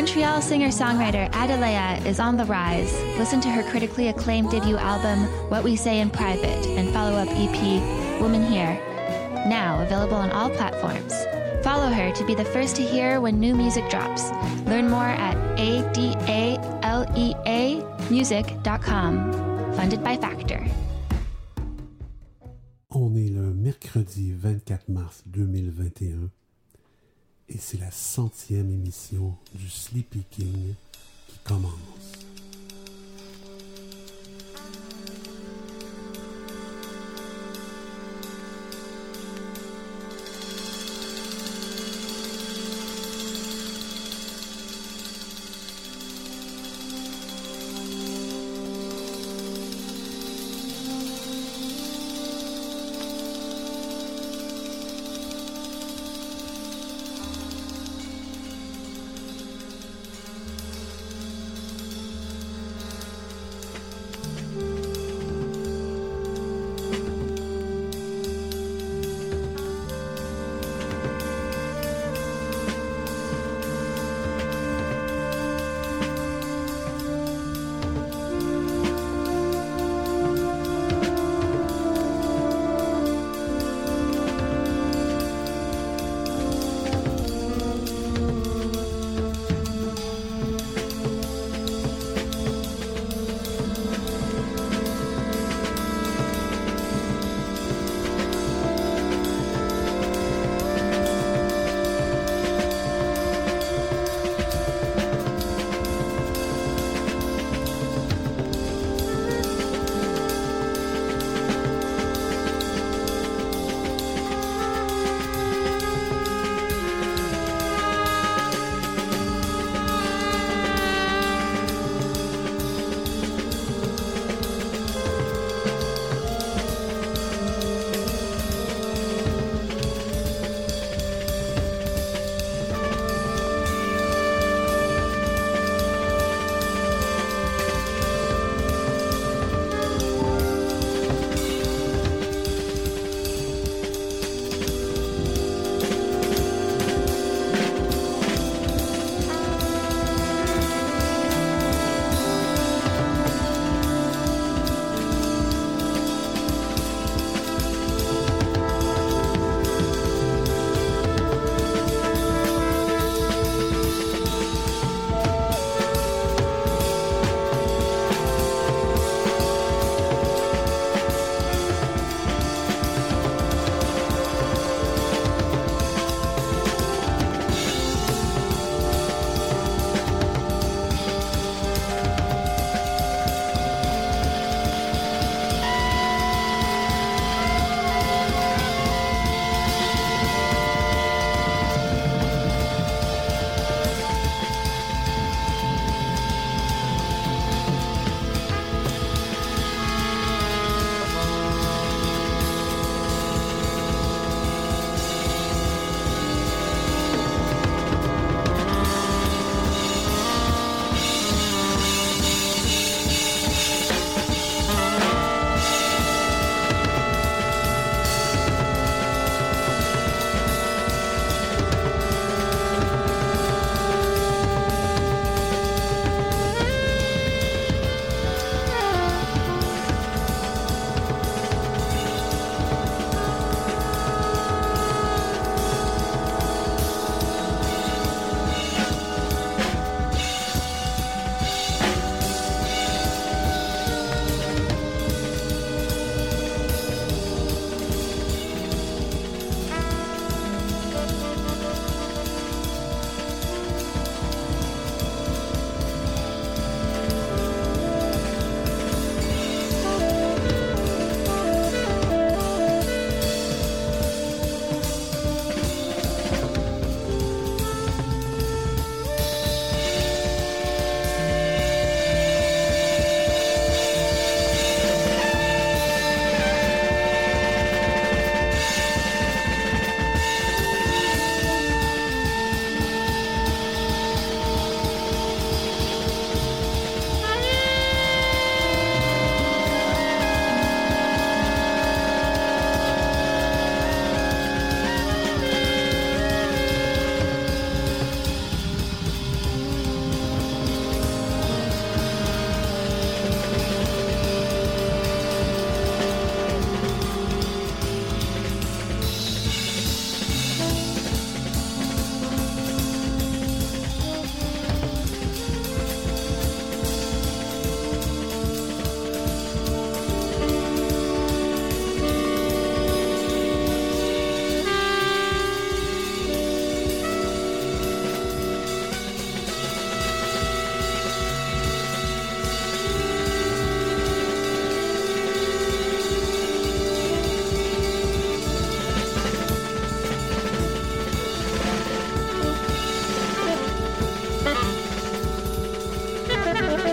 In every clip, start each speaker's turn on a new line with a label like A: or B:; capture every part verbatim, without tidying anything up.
A: Montreal singer-songwriter Adalea is on the rise. Listen to her critically acclaimed debut album, What We Say in Private, and follow-up E P, Woman Here, now available on all platforms. Follow her to be the first to hear when new music drops. Learn more at A D A L E A music dot com. Funded by Factor.
B: On est le mercredi vingt-quatre mars deux mille vingt et un et c'est la centième émission du Sleepy King qui commence.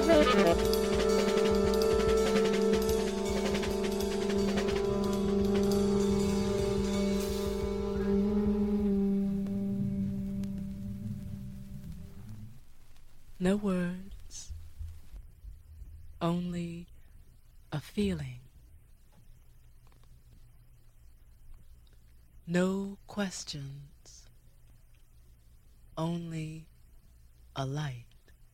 C: No words, only a feeling. No questions, only a light.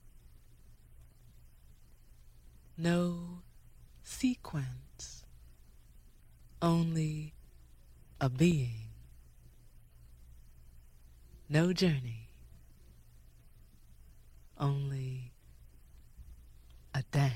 C: No sequence, only a being. No journey, only a dance.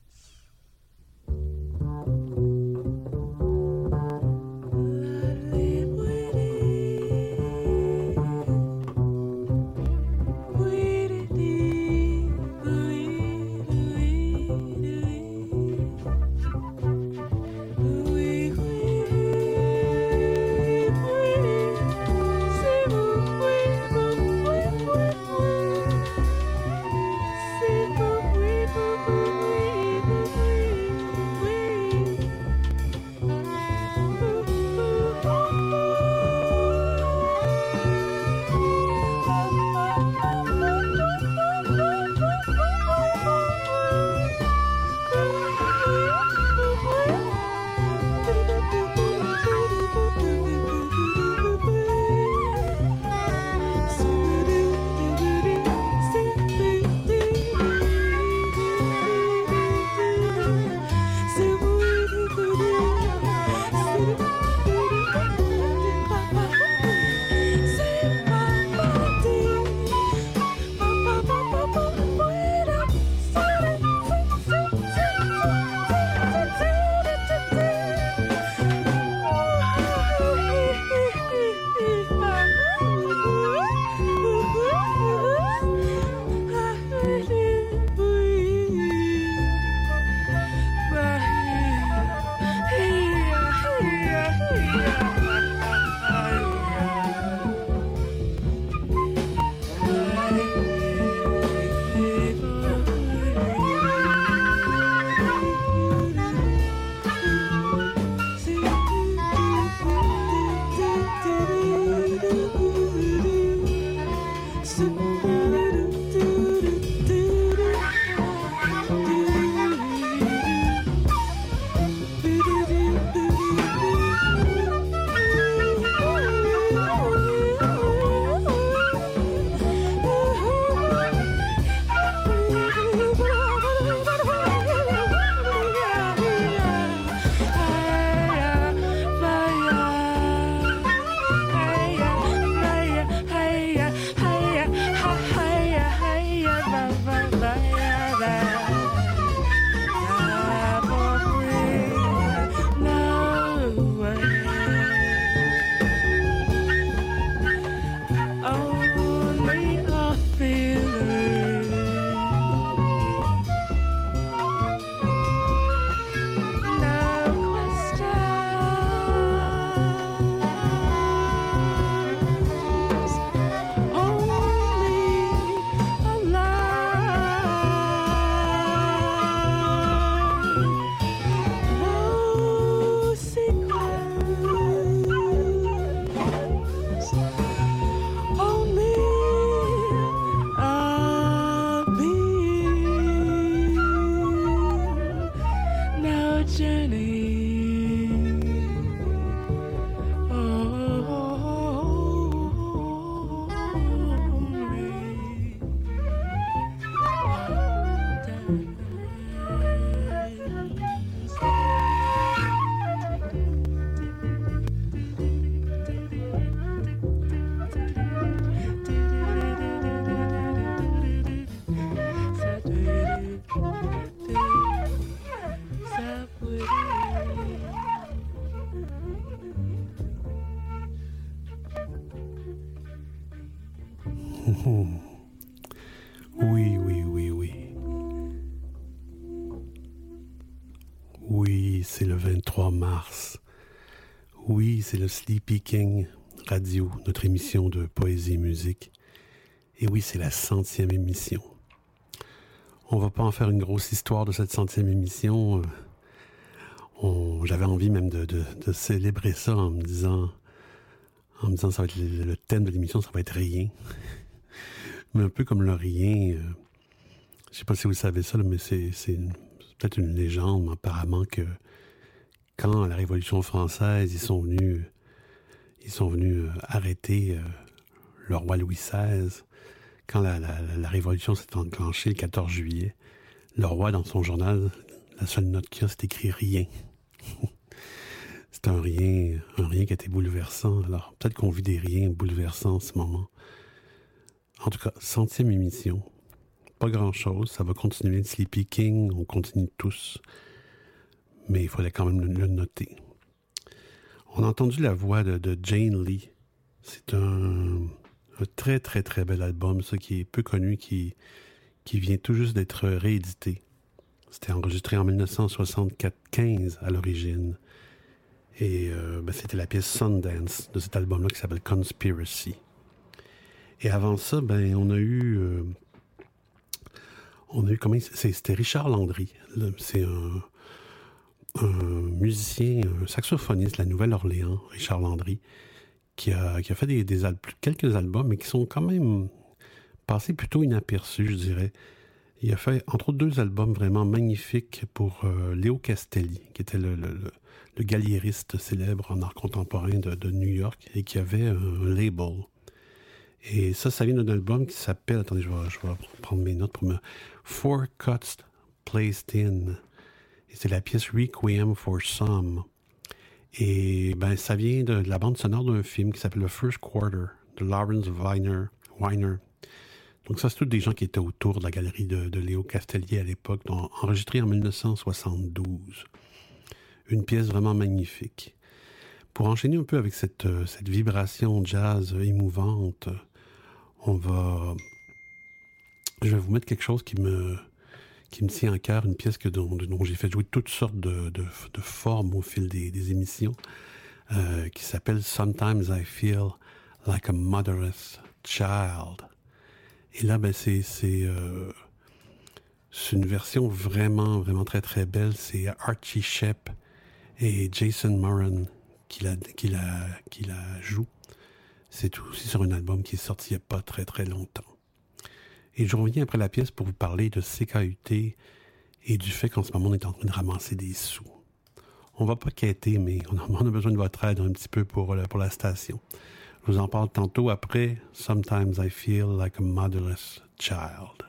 B: Oui, oui, oui, oui. Oui, c'est le vingt-trois mars. Oui, c'est le Sleepy King Radio, notre émission de poésie et musique. Et oui, c'est la centième émission. on va pas en faire une grosse histoire de cette centième émission. On, j'avais envie même de, de, de célébrer ça en me disant, en me disant ça va être le, le thème de l'émission, ça va être rien. Mais un peu comme le rien, euh, je sais pas si vous savez ça, là, mais c'est, c'est, une, c'est peut-être une légende, apparemment, que quand à la Révolution française, ils sont venus, ils sont venus euh, arrêter euh, le roi Louis seize. Quand la, la, la Révolution s'est enclenchée le quatorze juillet, le roi, dans son journal, la seule note qu'il y a, c'est écrit rien. C'est un rien, un rien qui a été bouleversant. Alors, peut-être qu'on vit des riens bouleversants en ce moment. En tout cas, centième émission. Pas grand-chose. Ça va continuer de Sleepy King. On continue tous. Mais il fallait quand même le, le noter. On a entendu la voix de, de Jane Lee. C'est un, un très, très, très bel album, ça, qui est peu connu, qui, qui vient tout juste d'être réédité. C'était enregistré en dix-neuf cent soixante-quinze à l'origine. Et euh, ben, c'était la pièce Sundance de cet album-là qui s'appelle Conspiracy. Et avant ça, ben on a eu... Euh, on a eu comment c'est, c'était Richard Landry. Là, c'est un, un musicien, un saxophoniste de la Nouvelle-Orléans, Richard Landry, qui a, qui a fait des, des al- quelques albums, mais qui sont quand même passés plutôt inaperçus, je dirais. Il a fait, entre autres, deux albums vraiment magnifiques pour euh, Léo Castelli, qui était le, le, le, le galliériste célèbre en art contemporain de, de New York, et qui avait un label. Et ça, ça vient d'un album qui s'appelle... Attendez, je vais, je vais prendre mes notes pour me... Four Cuts Placed In. Et c'est la pièce Requiem for Some. Et ben, ça vient de, de la bande sonore d'un film qui s'appelle The First Quarter, de Lawrence Weiner. Weiner. Donc ça, c'est tous des gens qui étaient autour de la galerie de, de Léo Castelli à l'époque, donc enregistrée en dix-neuf cent soixante-douze. Une pièce vraiment magnifique. Pour enchaîner un peu avec cette, cette vibration jazz émouvante, on va... Je vais vous mettre quelque chose qui me, qui me tient à cœur, une pièce que, dont, dont j'ai fait jouer toutes sortes de, de, de formes au fil des, des émissions, euh, qui s'appelle « Sometimes I Feel Like a Motherless Child ». Et là, ben, c'est, c'est, euh, c'est une version vraiment, vraiment très, très belle. C'est Archie Shepp et Jason Moran qui la, qui la, qui la jouent. C'est aussi sur un album qui est sorti il n'y a pas très, très longtemps. Et je reviens après la pièce pour vous parler de C K U T et du fait qu'en ce moment, on est en train de ramasser des sous. On va pas quêter, mais on a, on a besoin de votre aide un petit peu pour, pour la station. Je vous en parle tantôt après. Sometimes I feel like a motherless child.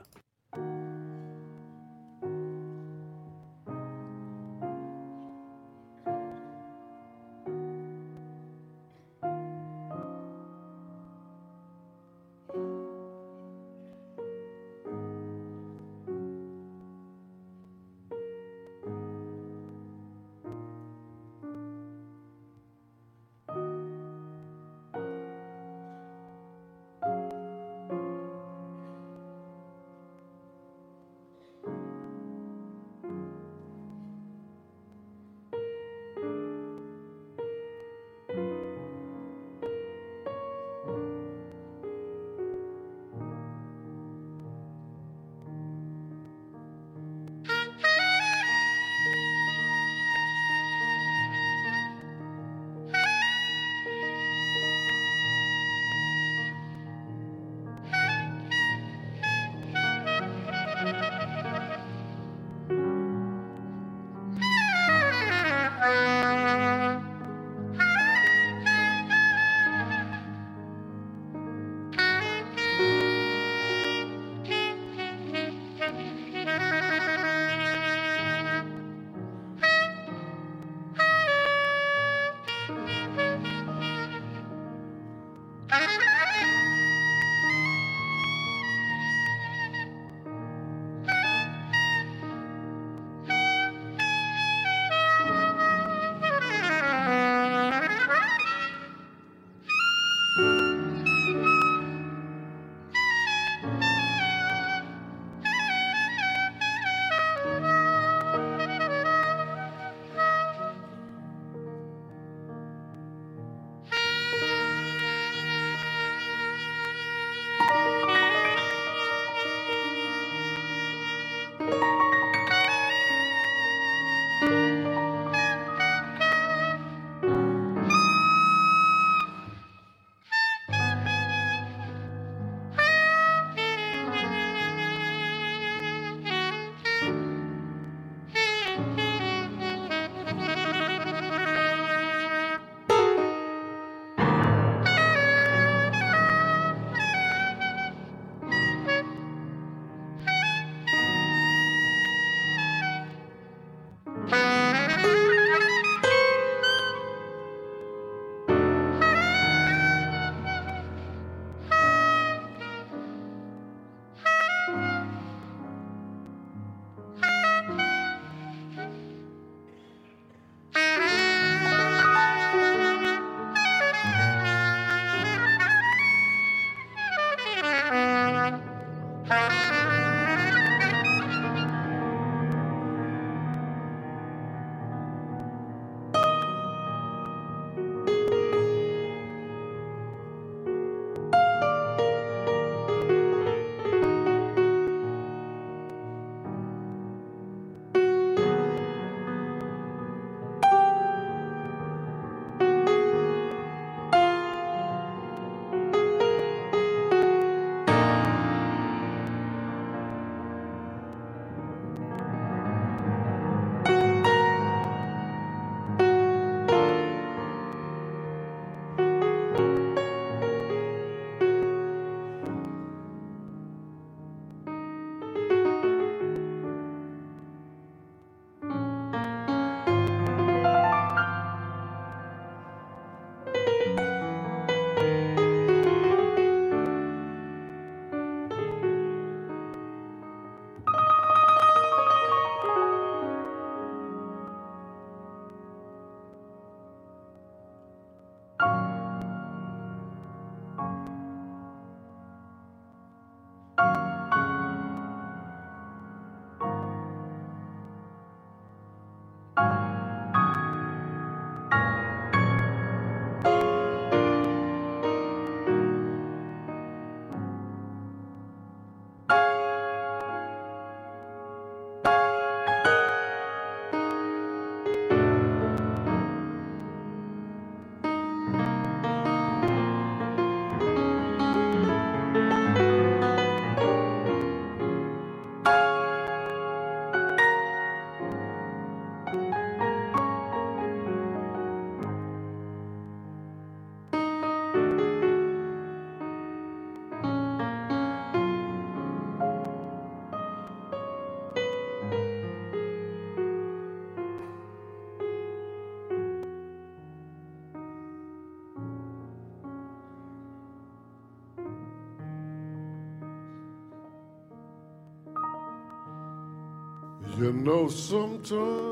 D: You know, sometimes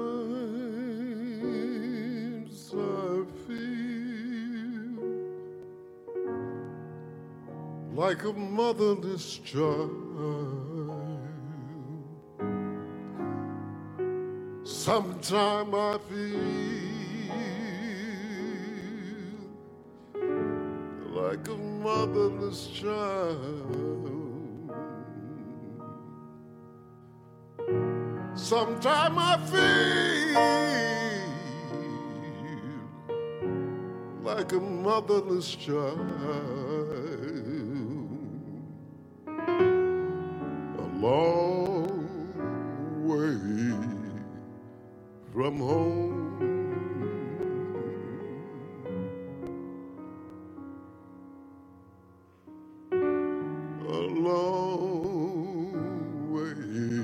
D: I feel like a motherless child. Sometimes I feel like a motherless child. Sometimes I feel like a motherless child, a long way from home. A long way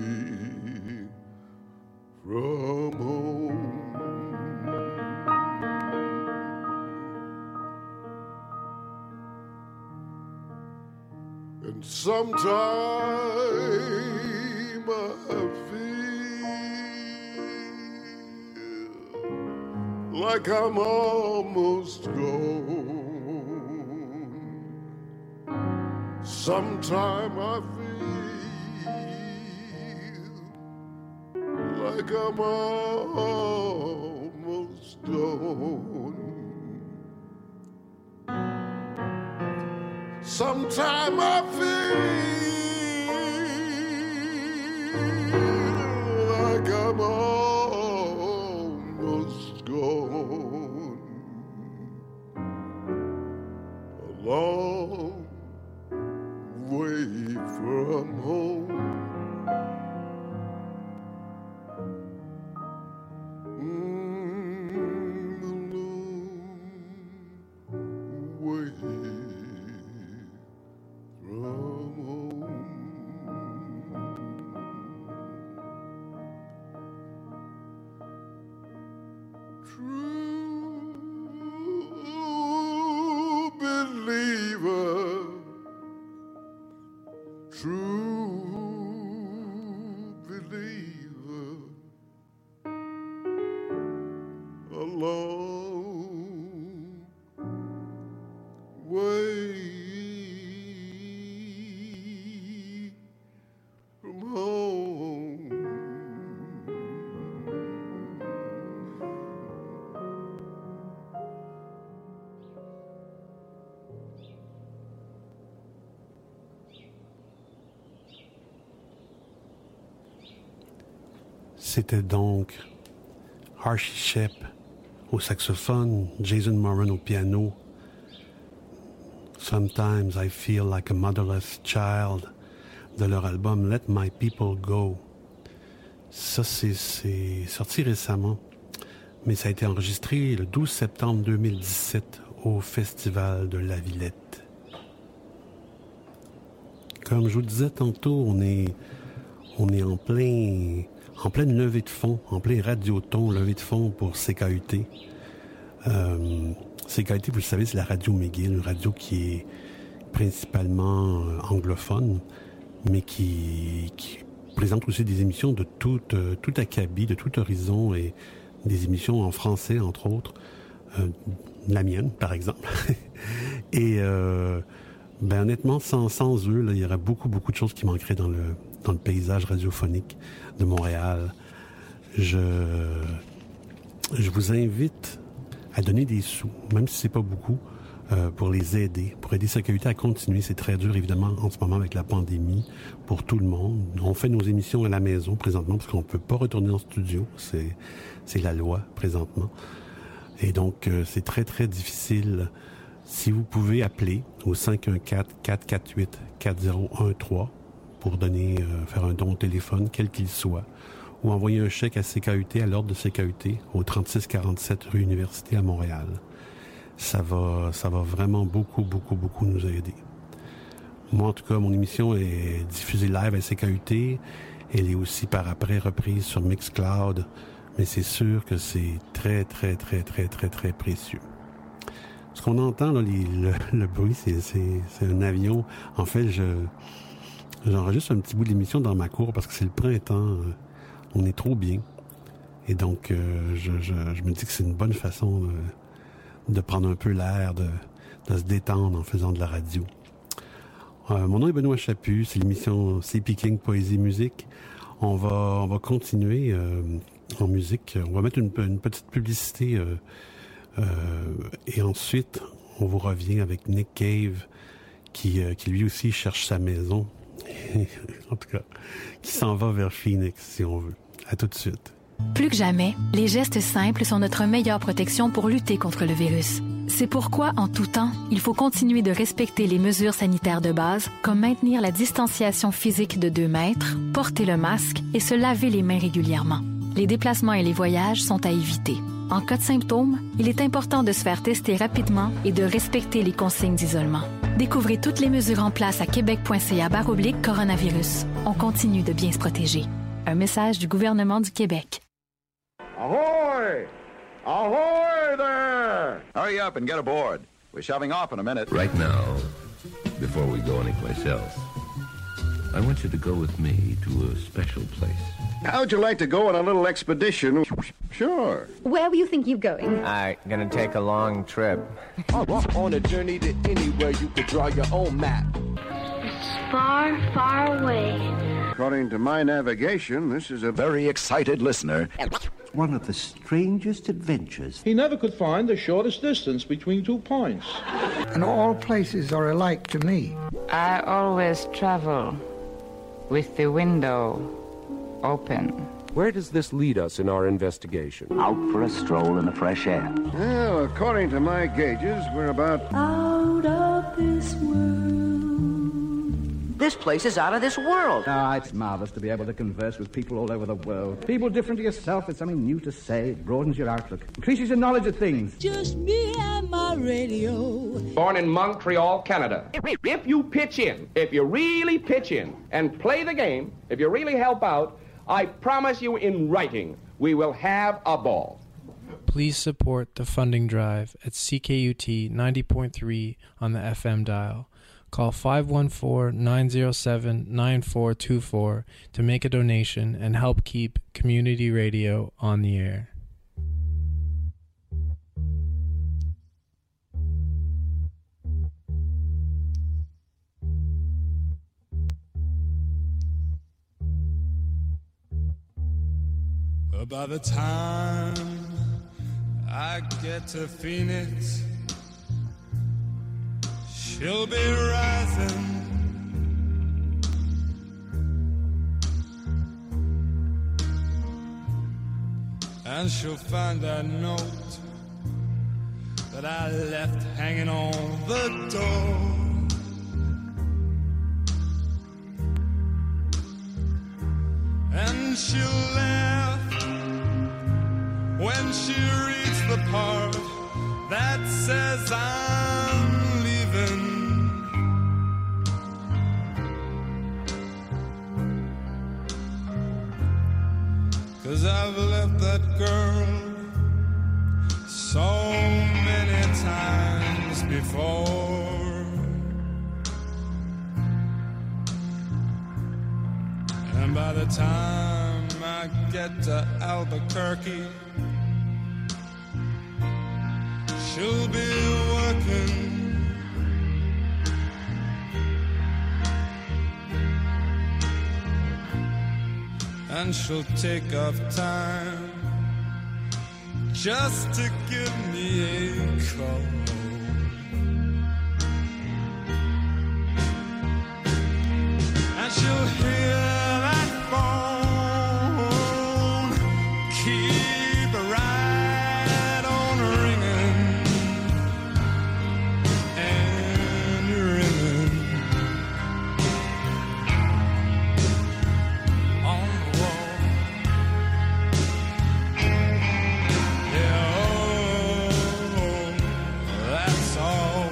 D: from home. And sometime I feel like I'm almost gone. Sometime I feel like I'm almost gone. Sometime I feel like I'm almost gone. A long way from home.
B: C'était donc Archie Shepp au saxophone, Jason Moran au piano. Sometimes I Feel Like a Motherless Child de leur album Let My People Go. Ça, c'est, c'est sorti récemment, mais ça a été enregistré le douze septembre deux mille dix-sept au Festival de la Villette. Comme je vous disais tantôt, on est, on est en plein... en pleine levée de fonds, en plein radioton, levée de fonds pour C K U T. Euh, C K U T, vous le savez, c'est la radio McGill, une radio qui est principalement euh, anglophone, mais qui, qui présente aussi des émissions de tout, euh, tout acabit, de tout horizon, et des émissions en français, entre autres. Euh, la mienne, par exemple. et euh, ben, honnêtement, sans, sans eux, là, il y aurait beaucoup, beaucoup de choses qui manqueraient dans le, dans le paysage radiophonique de Montréal. Je, je vous invite à donner des sous, même si c'est pas beaucoup, euh, pour les aider, pour aider C K U T à continuer. C'est très dur, évidemment, en ce moment avec la pandémie, pour tout le monde. On fait nos émissions à la maison présentement, parce qu'on peut pas retourner en studio. C'est, c'est la loi, présentement. Et donc, euh, c'est très, très difficile. Si vous pouvez appeler au cinq un quatre, quatre quatre huit, quatre zéro un trois pour donner, euh, faire un don au téléphone, quel qu'il soit, ou envoyer un chèque à C K U T, à l'ordre de C K U T, au trente-six quarante-sept rue Université à Montréal. Ça va, ça va vraiment beaucoup, beaucoup, beaucoup nous aider. Moi, en tout cas, mon émission est diffusée live à C K U T. Elle est aussi par après reprise sur Mixcloud. Mais c'est sûr que c'est très, très, très, très, très, très précieux. Ce qu'on entend, là, les, le, le bruit, c'est, c'est, c'est un avion. En fait, je, j'enregistre un petit bout de l'émission dans ma cour parce que c'est le printemps euh, on est trop bien. Et donc, euh, je, je, je me dis que c'est une bonne façon de, de prendre un peu l'air, de, de se détendre en faisant de la radio. Euh, mon nom est Benoît Chaput, c'est l'émission C P King Poésie Musique. On va, on va continuer euh, en musique. On va mettre une, une petite publicité euh, euh, et ensuite, on vous revient avec Nick Cave qui, euh, qui lui aussi cherche sa maison. En tout cas, qui s'en va vers Phoenix, si on veut. À tout de suite.
E: Plus que jamais, les gestes simples sont notre meilleure protection pour lutter contre le virus. C'est pourquoi, en tout temps, il faut continuer de respecter les mesures sanitaires de base, comme maintenir la distanciation physique de deux mètres, porter le masque et se laver les mains régulièrement. Les déplacements et les voyages sont à éviter. En cas de symptômes, il est important de se faire tester rapidement et de respecter les consignes d'isolement. Découvrez toutes les mesures en place à québec.ca barre oblique coronavirus. On continue de bien se protéger. Un message du gouvernement du Québec.
F: Ahoy! Ahoy there! Hurry up and get aboard. We're shoving off in a minute.
G: Right now, before we go anyplace else, I want you to go with me to a special place.
F: How'd you like to go on a little expedition? Sure.
H: Where were you thinking of going?
I: I'm gonna take a long trip.
J: On a journey to anywhere you could draw your own map.
K: It's far, far away.
F: According to my navigation, this is a very excited listener.
L: One of the strangest adventures.
M: He never could find the shortest distance between two points.
N: And all places are alike to me.
O: I always travel with the window open.
P: Where does this lead us in our investigation?
L: Out for a stroll in the fresh air.
F: Well, according to my gauges, we're about
Q: out of this world.
R: This place is out of this world.
S: Ah, it's marvelous to be able to converse with people all over the world. People different to yourself. It's something new to say. It broadens your outlook. Increases your knowledge of things.
Q: Just me and my radio.
T: Born in Montreal, Canada. If you pitch in, if you really pitch in and play the game, if you really help out, I promise you in writing, we will have a ball.
U: Please support the funding drive at C K U T ninety point three on the F M dial. Call five one four, nine zero seven, nine four two four to make a donation and help keep community radio on the air.
V: By the time I get to Phoenix, she'll be rising. And she'll find that note that I left hanging on the door. And she'll laugh when she reads the part that says I'm leaving. Cause I've left that girl so many times before. And by the time I get to Albuquerque, she'll be working. And she'll take off time just to give me a call. And she'll hear that phone keep right on ringing and ringing on the wall. Yeah, oh, that's all.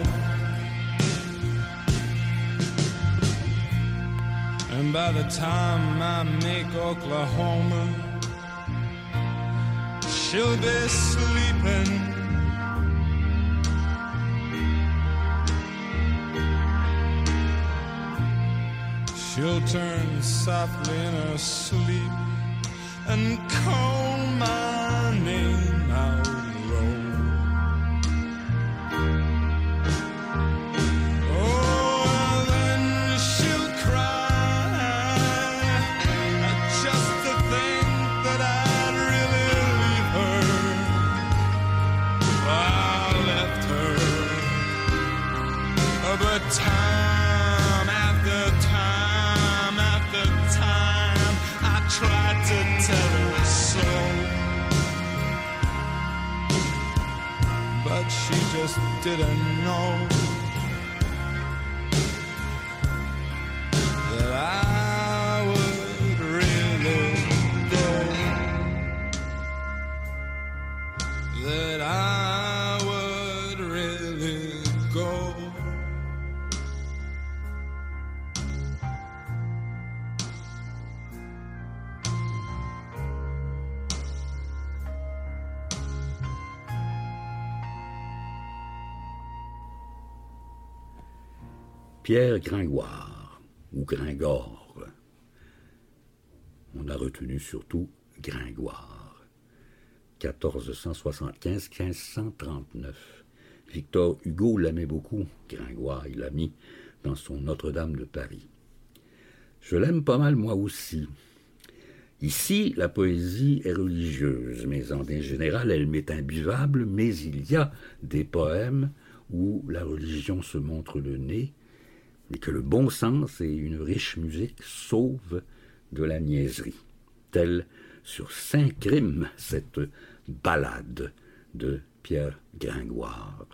V: And by the time I make Oklahoma, she'll be sleeping. She'll turn softly in her sleep and call my name out low. Oh, then she'll cry, just to think that I'd really leave her. I left her, but time after time after time I tried to tell her so, but she just didn't know that I would really go, that I would really go.
A: Pierre Gringoire, ou Gringore. On a retenu surtout Gringoire. quatorze cent soixante-quinze à quinze cent trente-neuf. Victor Hugo l'aimait beaucoup, Gringoire, il l'a mis dans son Notre-Dame de Paris. Je l'aime pas mal moi aussi. Ici, la poésie est religieuse, mais en général, elle m'est imbuvable, mais il y a des poèmes où la religion se montre le nez, et que le bon sens et une riche musique sauvent de la niaiserie, telle sur Saint-Crime, cette ballade de Pierre Gringoire.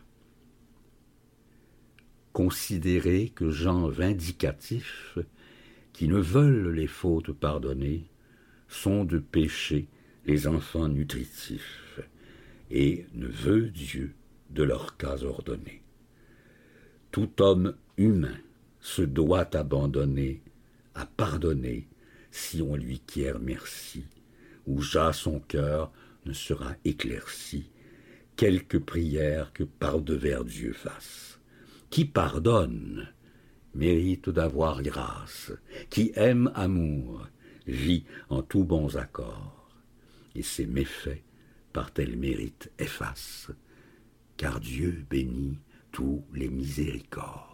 A: Considérez que gens vindicatifs, qui ne veulent les fautes pardonner, sont de péché les enfants nutritifs, et ne veut Dieu de leur cas ordonné. Tout homme humain se doit abandonner à pardonner si on lui quiert merci, ou jas son cœur ne sera éclairci, quelque prière que par devers Dieu fasse. Qui pardonne mérite d'avoir grâce, qui aime amour vit en tous bons accords, et ses méfaits par tel mérite efface, car Dieu bénit tous les miséricordes.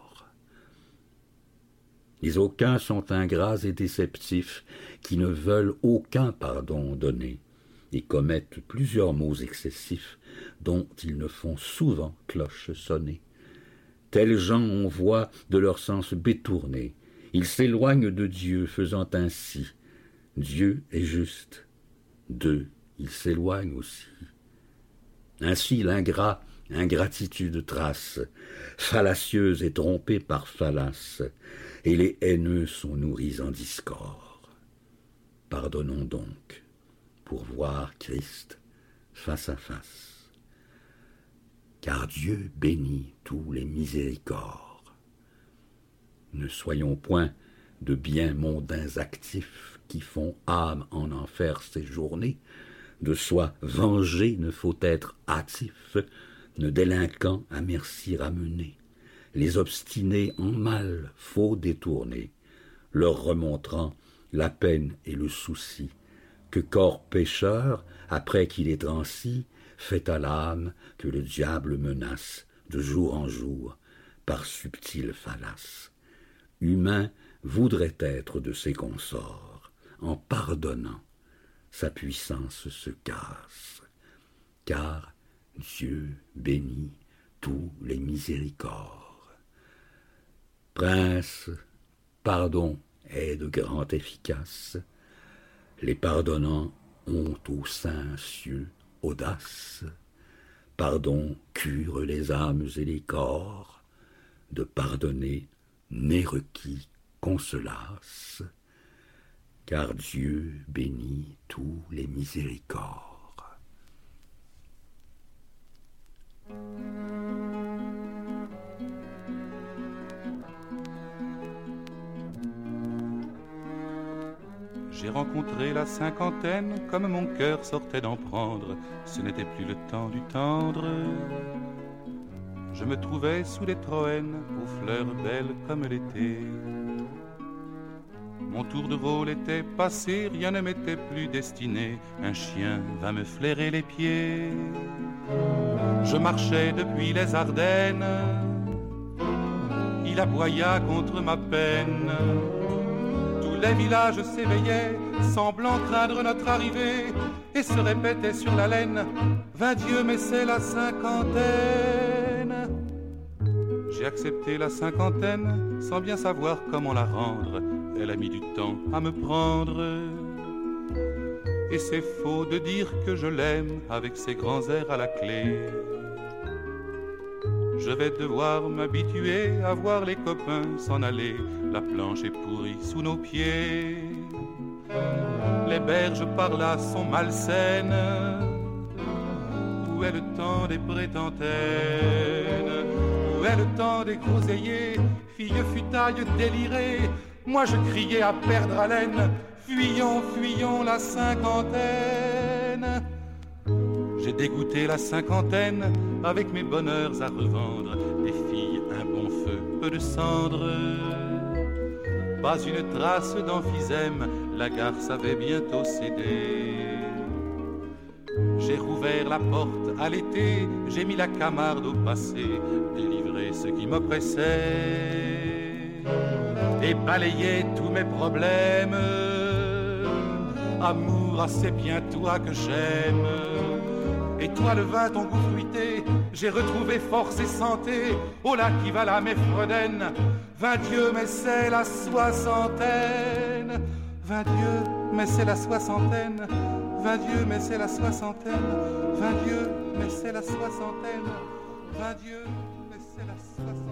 A: Les aucuns sont ingrats et déceptifs, qui ne veulent aucun pardon donner, et commettent plusieurs maux excessifs, dont ils ne font souvent cloche sonner. Tels gens on voit de leur sens bétourné, ils s'éloignent de Dieu, faisant ainsi. Dieu est juste, d'eux ils s'éloignent aussi. Ainsi l'ingrat ingratitude trace, fallacieuse et trompée par fallace, et les haineux sont nourris en discorde. Pardonnons donc, pour voir Christ face à face, car Dieu bénit tous les miséricordes. Ne soyons point de biens mondains actifs qui font âme en enfer séjourner, de soi vengé ne faut être hâtif, ne délinquant à merci ramener. Les obstinés en mal faut détourner, leur remontrant la peine et le souci, que corps pécheur, après qu'il est transi, fait à l'âme que le diable menace de jour en jour par subtile fallace. Humain voudrait être de ses consorts, en pardonnant, sa puissance se casse, car Dieu bénit tous les miséricordes. Prince, pardon est de grand efficace, les pardonnants ont au saint cieux audace, pardon cure les âmes et les corps, de pardonner n'est requis consolace, car Dieu bénit tous les miséricordes.
H: J'ai rencontré la cinquantaine, comme mon cœur sortait d'en prendre, ce n'était plus le temps du tendre. Je me trouvais sous les troènes, aux fleurs belles comme l'été. Mon tour de rôle était passé, rien ne m'était plus destiné. Un chien va me flairer les pieds. Je marchais depuis les Ardennes, il aboya contre ma peine. Tous les villages s'éveillaient, semblant craindre notre arrivée, et se répétaient sur la laine: vingt Dieu, mais c'est la cinquantaine. J'ai accepté la cinquantaine sans bien savoir comment la rendre. Elle a mis du temps à me prendre. Et c'est faux de dire que je l'aime avec ses grands airs à la clé. Je vais devoir m'habituer à voir les copains s'en aller. La planche est pourrie sous nos pieds. Les berges par là sont malsaines. Où est le temps des prétentaines? Où est le temps des groseilliers? Filles futailles délirées, moi je criais à perdre haleine: fuyons, fuyons la cinquantaine. J'ai dégoûté la cinquantaine avec mes bonheurs à revendre. Des filles, un bon feu, peu de cendres. Pas une trace d'emphysème, la garce avait bientôt cédé. J'ai rouvert la porte à l'été, j'ai mis la camarde au passé, délivré ce qui m'oppressait et balayé tous mes problèmes. Amour, ah, c'est bien toi que j'aime. Et toi le vin, ton goût fruité, j'ai retrouvé force et santé. Oh là qui va là mes fredaines, vingt Dieu, mais c'est la soixantaine. Vingt Dieu, mais c'est la soixantaine. Vingt Dieu, mais c'est la soixantaine. Vingt Dieu, mais c'est la soixantaine. Vingt Dieu, mais c'est la soixantaine.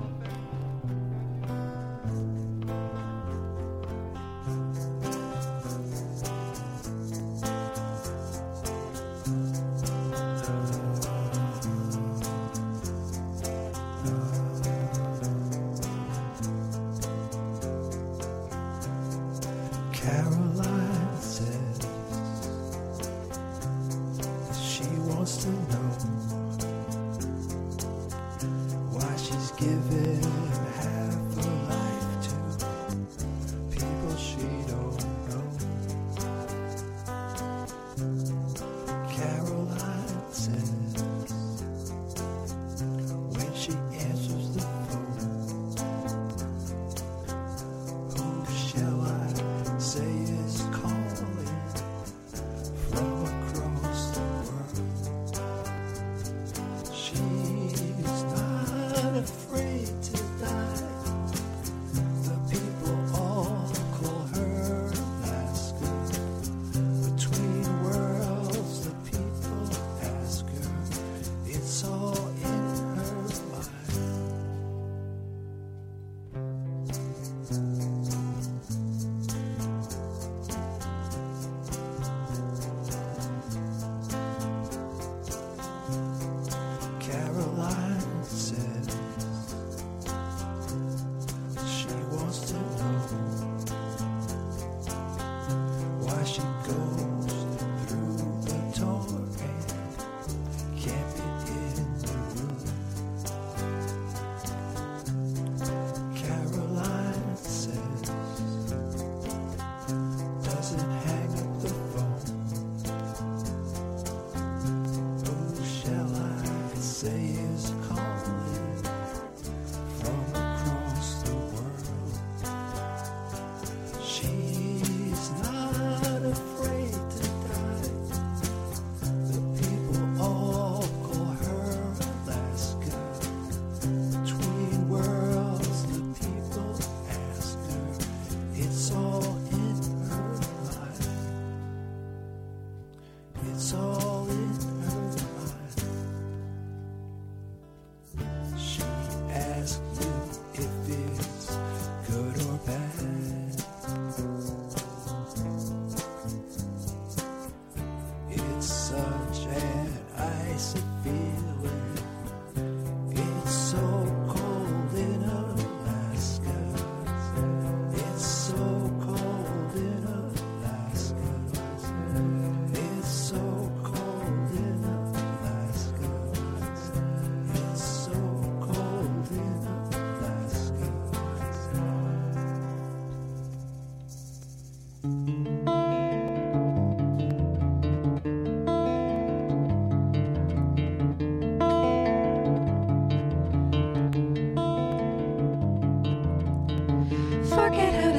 C: So cold.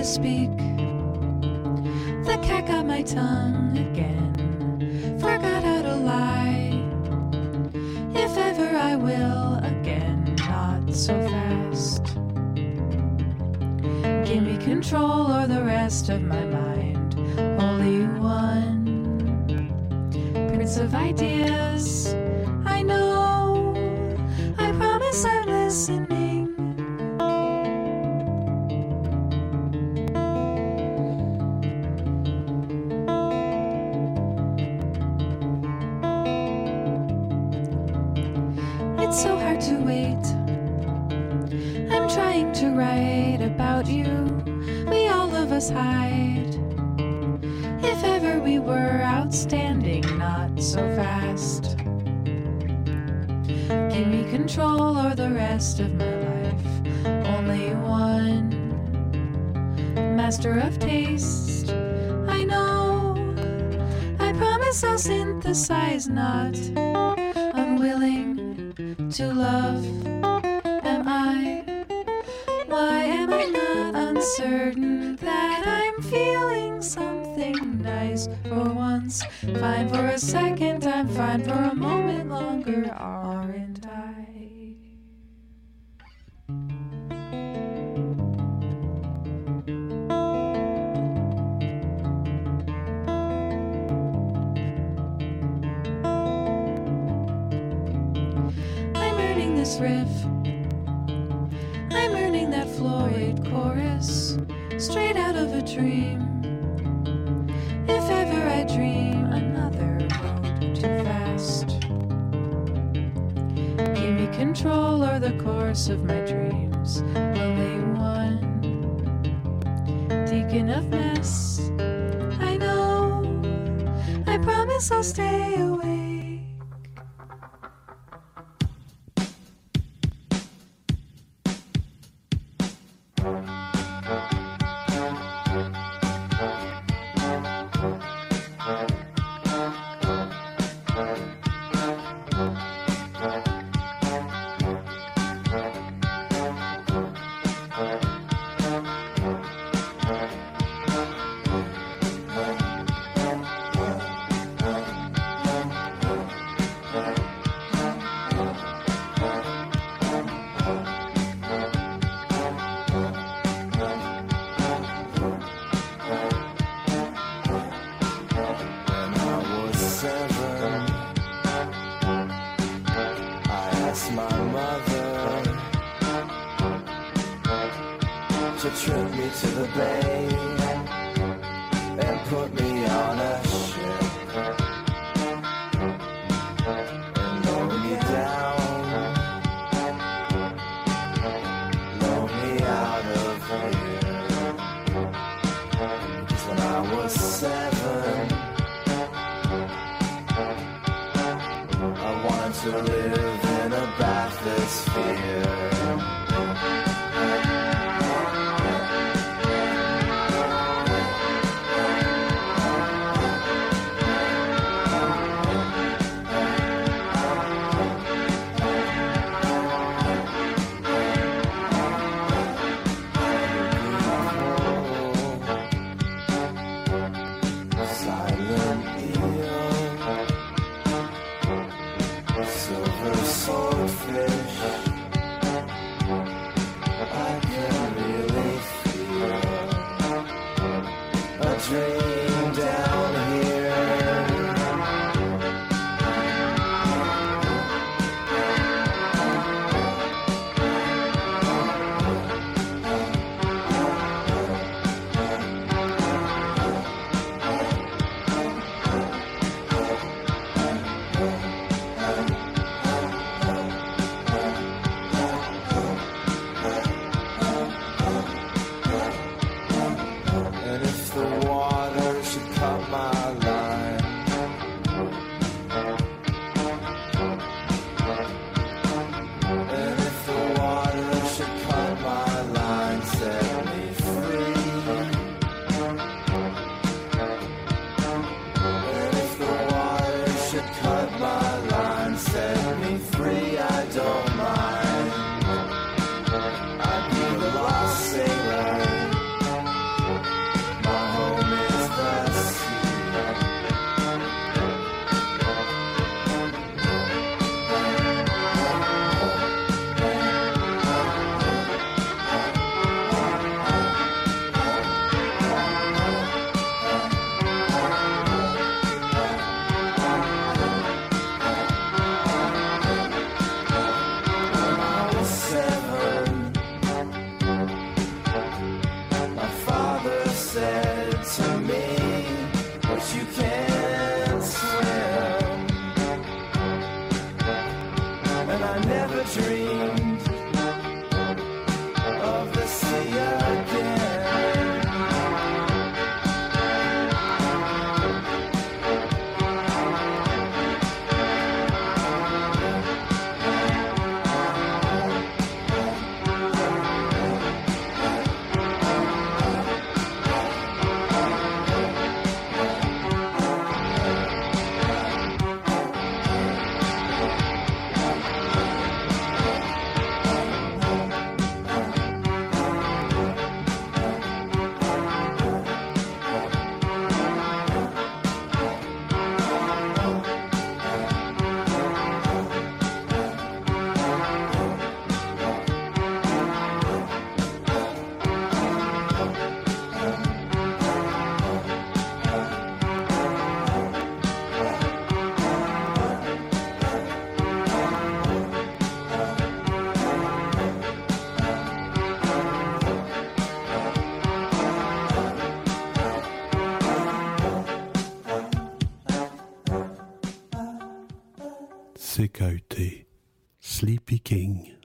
C: speak. The cat got my tongue again. Forgot how to lie. If ever I will again, not so fast. Give me control or the rest of my mind. Holy One, Prince of Ideas, I know, I promise I'm listening. It's so hard to wait. I'm trying to write about you. We all of us hide. If ever we were outstanding, not so fast. Give me control or the rest of my life. Only one. Master of taste, I know. I promise I'll synthesize, not unwilling to love. Am I? Why am I not uncertain that I'm feeling something nice for once? Fine for a second, I'm fine for a moment longer, aren't I? Riff. I'm earning that Floyd chorus straight out of a dream. If ever I dream another road too fast, give me control or the course of my dreams. Only one. Deacon of mess, I know, I promise I'll stay away.
D: Silent ear, silver
B: C K U T, Sleepy King.